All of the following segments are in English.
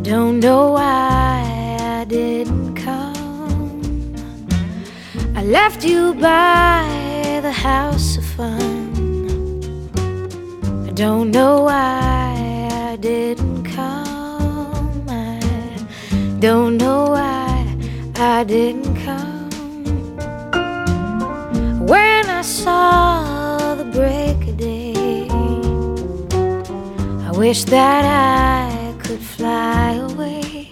don't know why I didn't come. I left you by the house of fun. I don't know why I didn't come. I don't know why I didn't come. When I saw the break of day, I wish that I could fly away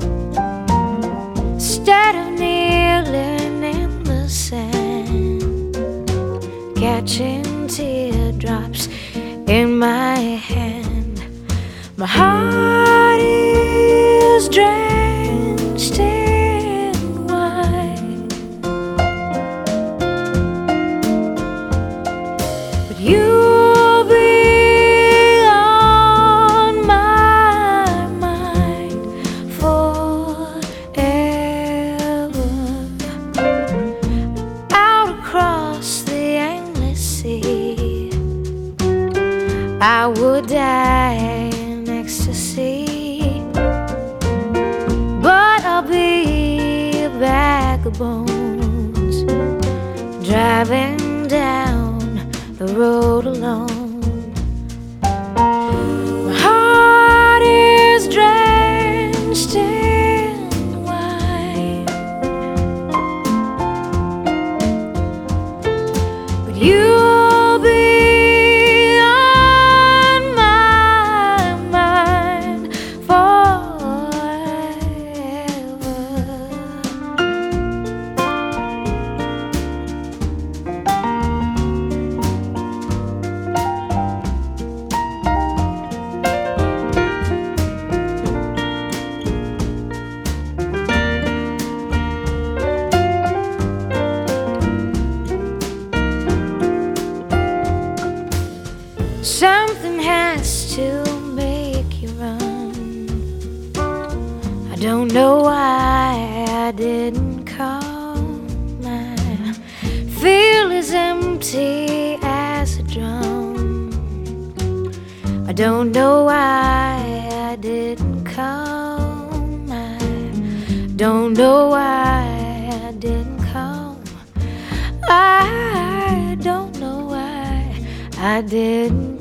instead of kneeling in the sand, catching teardrops in my hand. My heart is drenched in wine, but you'll be on my mind forever. Out across the endless sea, I would die in ecstasy, but I'll be a bag of bones, driving down the road alone. My heart is drenched in wine, but you'll be on my mind forever. Something has to make you run. I don't know why I didn't come. I feel as empty as a drum. I don't know why I didn't come. I don't know why I didn't come. I don't know why I didn't